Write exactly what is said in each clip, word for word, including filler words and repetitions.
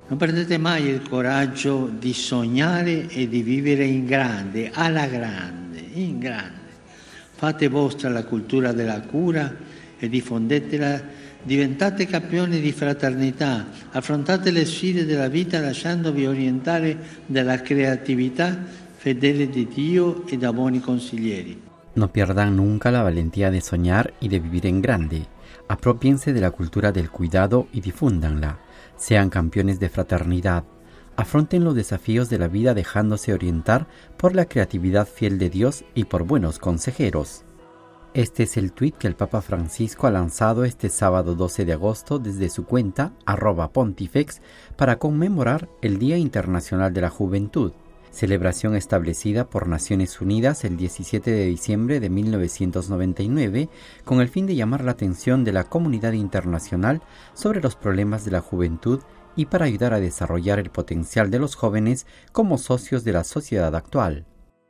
Non perdete mai il coraggio di sognare e di vivere in grande, alla grande, in grande. Fate vostra la cultura della cura e diffondetela, diventate campioni di fraternità, affrontate le sfide della vita lasciandovi orientare dalla creatività fedele di Dio e da buoni consiglieri. No pierdan nunca la valentía de soñar y de vivir en grande. Apropiense de la cultura del cuidado y difúndanla. Sean campeones de fraternidad. Afronten los desafíos de la vida dejándose orientar por la creatividad fiel de Dios y por buenos consejeros. Este es el tuit que el Papa Francisco ha lanzado este sábado doce de agosto desde su cuenta arroba pontifex para conmemorar el Día Internacional de la Juventud, celebración establecida por Naciones Unidas el diecisiete de diciembre de mil novecientos noventa y nueve con el fin de llamar la atención de la comunidad internacional sobre los problemas de la juventud y para ayudar a desarrollar el potencial de los jóvenes como socios de la sociedad actual.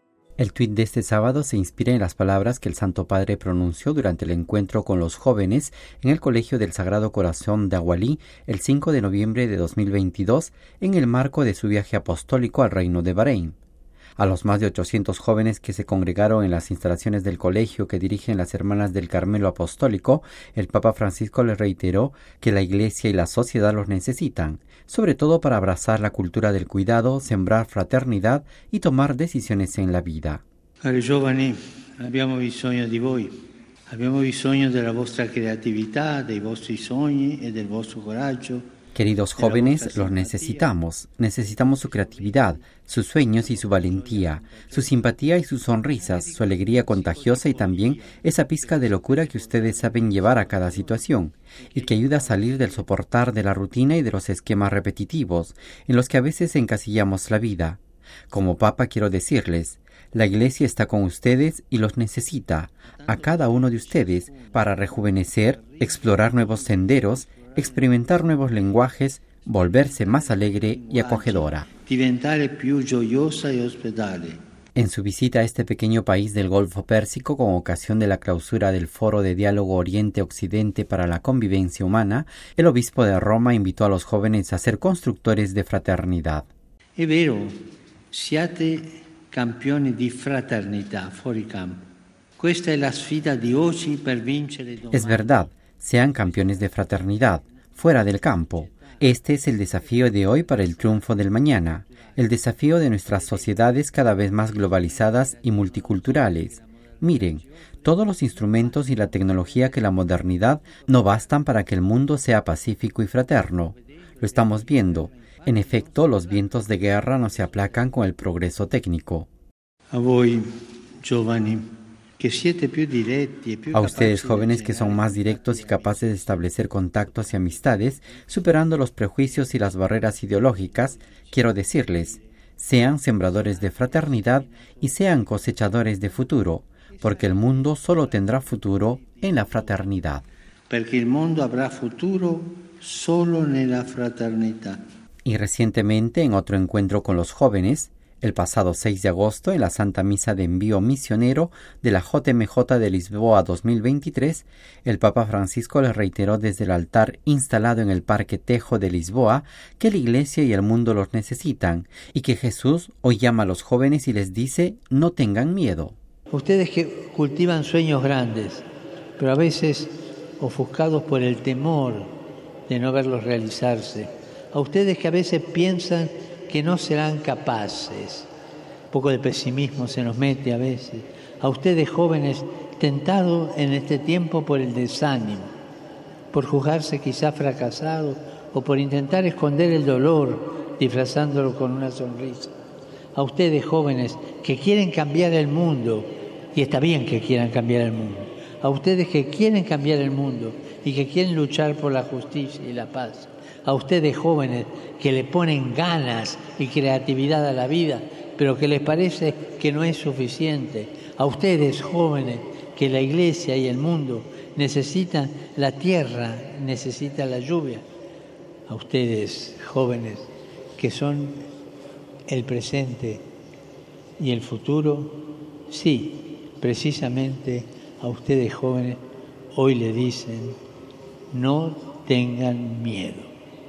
El tuit de este sábado se inspira en las palabras que el Santo Padre pronunció durante el encuentro con los jóvenes en el Colegio del Sagrado Corazón de Agualí el cinco de noviembre de dos mil veintidós en el marco de su viaje apostólico al Reino de Bahrein. A los más de ochocientos jóvenes que se congregaron en las instalaciones del colegio que dirigen las Hermanas del Carmelo Apostólico, el Papa Francisco les reiteró que la Iglesia y la sociedad los necesitan, sobre todo para abrazar la cultura del cuidado, sembrar fraternidad y tomar decisiones en la vida. Cari giovani, abbiamo bisogno di voi. Abbiamo bisogno della vostra creatività, dei vostri sogni e del vostro coraggio. Queridos jóvenes, los necesitamos. Necesitamos su creatividad, sus sueños y su valentía, su simpatía y sus sonrisas, su alegría contagiosa y también esa pizca de locura que ustedes saben llevar a cada situación y que ayuda a salir del soportar de la rutina y de los esquemas repetitivos en los que a veces encasillamos la vida. Como Papa quiero decirles, la Iglesia está con ustedes y los necesita, a cada uno de ustedes, para rejuvenecer, explorar nuevos senderos, experimentar nuevos lenguajes, volverse más alegre y acogedora. Diventare più gioiosa e ospitale. En su visita a este pequeño país del Golfo Pérsico con ocasión de la clausura del Foro de Diálogo Oriente-Occidente para la Convivencia Humana, el obispo de Roma invitó a los jóvenes a ser constructores de fraternidad. È vero, siate campioni di fraternità fuori campo. Questa è la sfida di oggi per vincere domani. Es verdad. Sean campeones de fraternidad, fuera del campo. Este es el desafío de hoy para el triunfo del mañana, el desafío de nuestras sociedades cada vez más globalizadas y multiculturales. Miren, todos los instrumentos y la tecnología que la modernidad no bastan para que el mundo sea pacífico y fraterno. Lo estamos viendo. En efecto, los vientos de guerra no se aplacan con el progreso técnico. A voi, giovani. A ustedes jóvenes que son más directos y capaces de establecer contactos y amistades, superando los prejuicios y las barreras ideológicas, quiero decirles, sean sembradores de fraternidad y sean cosechadores de futuro, porque el mundo solo tendrá futuro en la fraternidad. Porque el mundo habrá futuro solo nella fraternità. Y recientemente, en otro encuentro con los jóvenes, el pasado seis de agosto, en la Santa Misa de Envío Misionero de la J M J de Lisboa dos mil veintitrés, el Papa Francisco les reiteró desde el altar instalado en el Parque Tejo de Lisboa que la Iglesia y el mundo los necesitan y que Jesús hoy llama a los jóvenes y les dice, no tengan miedo. Ustedes que cultivan sueños grandes, pero a veces ofuscados por el temor de no verlos realizarse. A ustedes que a veces piensan que no serán capaces. Un poco de pesimismo se nos mete a veces. A ustedes jóvenes tentados en este tiempo por el desánimo, por juzgarse quizá fracasados o por intentar esconder el dolor disfrazándolo con una sonrisa. A ustedes jóvenes que quieren cambiar el mundo, y está bien que quieran cambiar el mundo. A ustedes que quieren cambiar el mundo y que quieren luchar por la justicia y la paz. A ustedes jóvenes que le ponen ganas y creatividad a la vida, pero que les parece que no es suficiente. A ustedes jóvenes que la Iglesia y el mundo necesitan la tierra, necesitan la lluvia. A ustedes jóvenes que son el presente y el futuro, sí, precisamente a ustedes jóvenes hoy le dicen, no tengan miedo.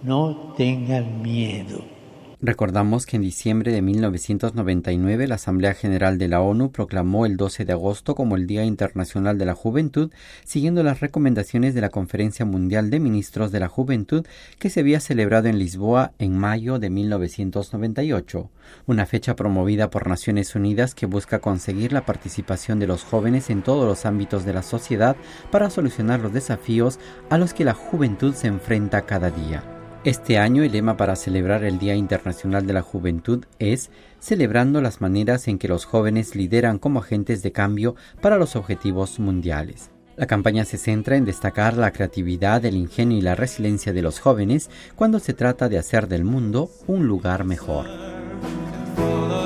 no tengan miedo. Recordamos que en diciembre de mil novecientos noventa y nueve la Asamblea General de la ONU proclamó el doce de agosto como el Día Internacional de la Juventud, siguiendo las recomendaciones de la Conferencia Mundial de Ministros de la Juventud que se había celebrado en Lisboa en mayo de mil novecientos noventa y ocho, una fecha promovida por Naciones Unidas que busca conseguir la participación de los jóvenes en todos los ámbitos de la sociedad para solucionar los desafíos a los que la juventud se enfrenta cada día. Este año el lema para celebrar el Día Internacional de la Juventud es celebrando las maneras en que los jóvenes lideran como agentes de cambio para los objetivos mundiales. La campaña se centra en destacar la creatividad, el ingenio y la resiliencia de los jóvenes cuando se trata de hacer del mundo un lugar mejor.